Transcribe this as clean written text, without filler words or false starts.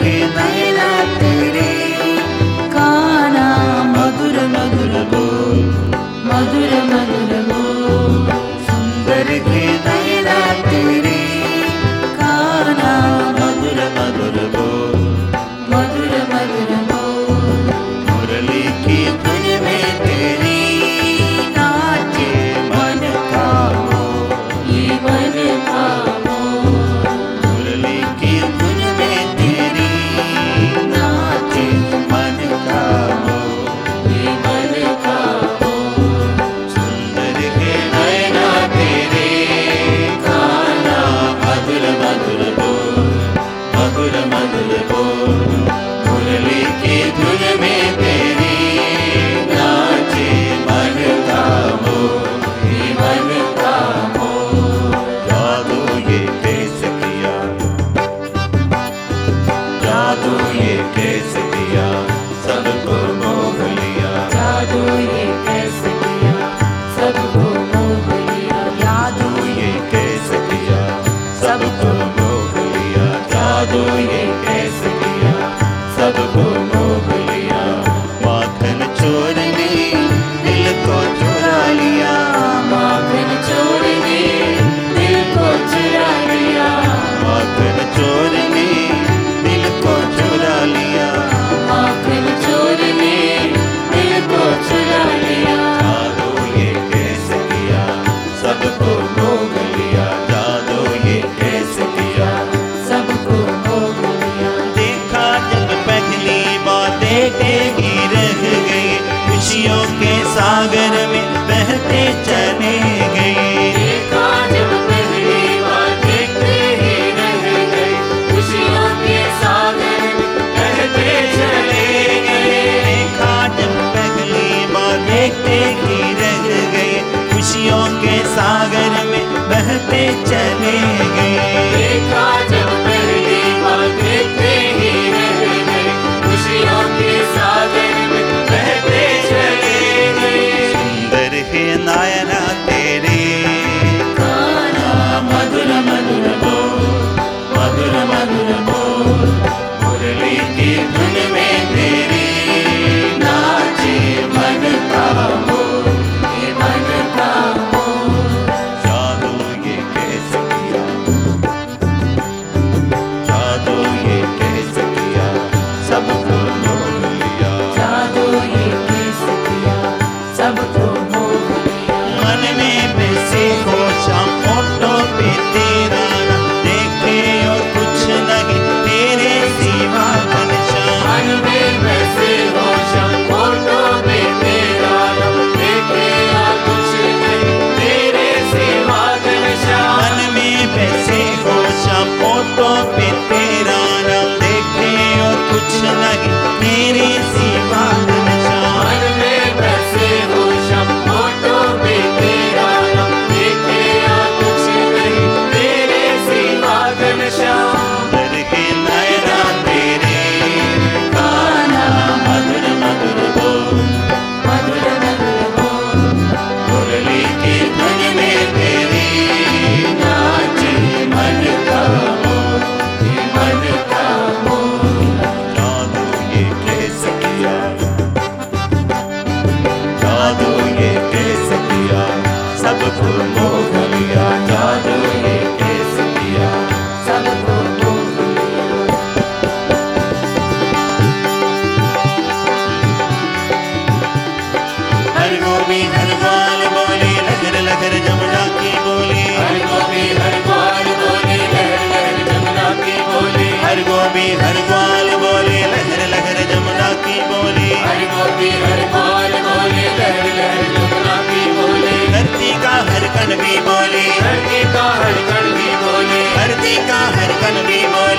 के नैना तेरे, काना मधुर मधुर बोल, मधुर मधुर बोल। सुंदर के नैना तेरे, काना मधुर मधुर बोल, मधुर मधुर बोल। मुरली की धुन में तेरी नाचे मन का मोर, ये मन का मोर। मुरली की धुन में तेरी नाचे मन का मोर, ये मन का मोर। सुंदर के नैना तेरे, काना मधुर मधुर बोल, मधुर मधुर बोल। मुरली की धुन में तेरी नाचे मन का मोर, ये मन का मोर। जादू ये कैसे किया, जादू ये कैसे किया, सबको मोह लिया। जादू ये कैसे किया, सबको मोह लिया। जादू ये कैसे किया, सबको मोह लिया। जादू ये कैसे किया, सबको मोह लिया। माखन चोर ने दिल को चुरा लिया, माखन चोर ने दिल को चुरा लिया। माखन चोर ने दिल को चुरा लिया, माखन चोर ने दिल को चुरा लिया। जादू ये कैसे किया, सबको मोह लिया। जादू ये कैसे किया, सबको मोह लिया। देखा जब पहली बार देखते ही रह गए, खुशियों के सागर में बहते चले गए। देखा जब पहली बार देखते ही रह गए, खुशियों के सागर में बहते चले गए। देखा जब पहली बार देखते ही रह गए, खुशियों के सागर में बहते चले गए। देखा जब पहली बार देखते ही रह गए, खुशियों के सागर में बहते चले गए। सुंदर है नयना तेरे, काना मधुर मधुर बोल, मधुर मधुर बोल। मुरली की धुन में तेरी नाचे मन का मोर, ये मन का मोर। जादू ये कैसे किया, जादू ये कैसे किया, सबको मोह लिया। जादू ये कैसे किया, सबको मोह लिया। मन में बसे हो शाम फोटो पे तेरा नाम, देखे और कुछ नहीं तेरे सिवा घनश्याम। मन में बसे हो शाम फोटो पे तेरा नाम, देखे और कुछ नहीं तेरे सिवा घनश्याम। मन में बसे हो शाम फोटो पे तेरा नाम, देखे और कुछ नहीं तेरे सिवा घनश्याम। मन में बसे हो शाम फोटो पे तेरा नाम, देखे और कुछ नहीं तेरे सिवा घनश्याम। सुंदर के नैना तेरे, काना मधुर मधुर बोल, मधुर मधुर बोल। मुरली की धुन में तेरी नाचे मन का मोर, ये मन का मोर। जादू ये कैसे किया, जादू ये कैसे किया, सबको मोह लिया। जादू ये कैसे किया, सबको मोह लिया। हर गोपी हर ग्वाल बोली, लहर लहर जमुना की बोली। हर गोपी हर ग्वाल बोली, लहर लहर जमुना की बोली। हर गोपी हर ग्वाल बोली, लहर लहर जमुना की बोली। हर गोपी हर ग्वाल बोली, लहर लहर जमुना की बोली। धरती का हर कण भी बोली, धरती का हर कण भी बोली। धरती का हर कण भी बोली,